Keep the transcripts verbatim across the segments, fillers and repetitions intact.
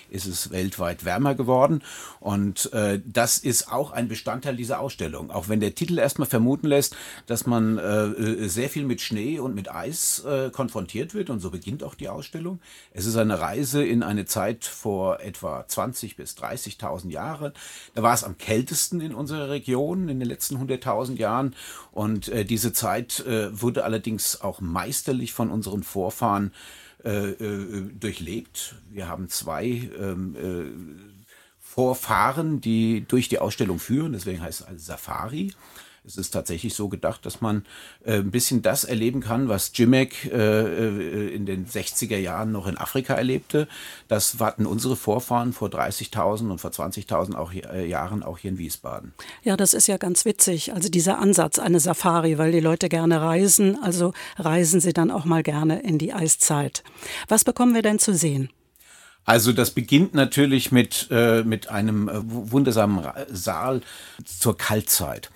ist es weltweit wärmer geworden. Und äh, das ist auch ein Bestandteil dieser Ausstellung. Auch wenn der Titel erstmal vermuten lässt, dass man äh, sehr viel mit Schnee und mit Eis äh, konfrontiert wird. Und so beginnt auch die Ausstellung. Es ist eine Reise in eine Zeit vor etwa zwanzig bis dreißigtausend Jahren. Da war es am kältesten in unserer Region in den letzten hunderttausend Jahren. Und äh, diese Zeit äh, wurde allerdings auch meisterlich von unseren Vorfahren äh, äh, durchlebt. Wir haben zwei ähm, äh, Vorfahren, die durch die Ausstellung führen. Deswegen heißt es also Safari. Es ist tatsächlich so gedacht, dass man äh, ein bisschen das erleben kann, was Jimmick äh, in den sechziger Jahren noch in Afrika erlebte. Das hatten unsere Vorfahren vor dreißigtausend und vor zwanzigtausend auch, äh, Jahren auch hier in Wiesbaden. Ja, das ist ja ganz witzig, also dieser Ansatz, eine Safari, weil die Leute gerne reisen, also reisen sie dann auch mal gerne in die Eiszeit. Was bekommen wir denn zu sehen? Also das beginnt natürlich mit, äh, mit einem äh, wundersamen Saal zur Kaltzeit.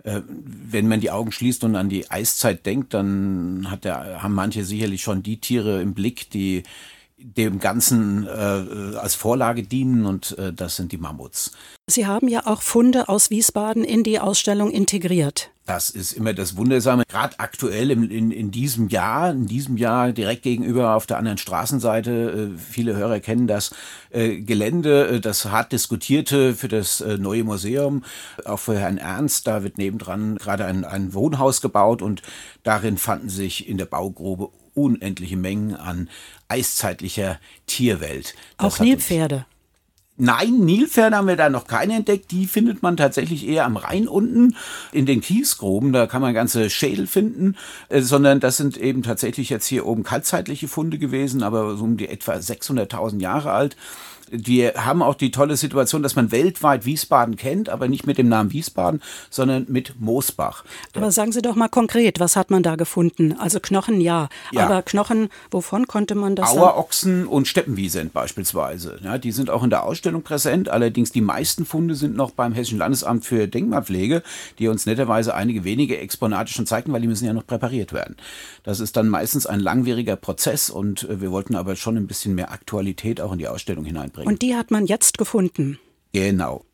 Wenn man die Augen schließt und an die Eiszeit denkt, dann hat der, haben manche sicherlich schon die Tiere im Blick, die dem Ganzen äh, als Vorlage dienen, und äh, das sind die Mammuts. Sie haben ja auch Funde aus Wiesbaden in die Ausstellung integriert. Das ist immer das Wundersame. Gerade aktuell im, in, in diesem Jahr, in diesem Jahr direkt gegenüber auf der anderen Straßenseite, äh, viele Hörer kennen das äh, Gelände, äh, das hart diskutierte für das äh, neue Museum, auch für Herrn Ernst. Da wird nebendran gerade ein, ein Wohnhaus gebaut, und darin fanden sich in der Baugrube unendliche Mengen an eiszeitlicher Tierwelt. Das auch Nilpferde. Nein, Nilpferde haben wir da noch keine entdeckt. Die findet man tatsächlich eher am Rhein unten in den Kiesgruben. Da kann man ganze Schädel finden, äh, sondern das sind eben tatsächlich jetzt hier oben kaltzeitliche Funde gewesen, aber so um die etwa sechshunderttausend Jahre alt. Wir haben auch die tolle Situation, dass man weltweit Wiesbaden kennt, aber nicht mit dem Namen Wiesbaden, sondern mit Moosbach. Aber sagen Sie doch mal konkret, was hat man da gefunden? Also Knochen, ja, ja. Aber Knochen, wovon konnte man das? Auerochsen und Steppenwiesent beispielsweise. Ja, die sind auch in der Ausstellung präsent. Allerdings die meisten Funde sind noch beim Hessischen Landesamt für Denkmalpflege, die uns netterweise einige wenige Exponate schon zeigten, weil die müssen ja noch präpariert werden. Das ist dann meistens ein langwieriger Prozess, und wir wollten aber schon ein bisschen mehr Aktualität auch in die Ausstellung hineinbringen. Und die hat man jetzt gefunden? Genau.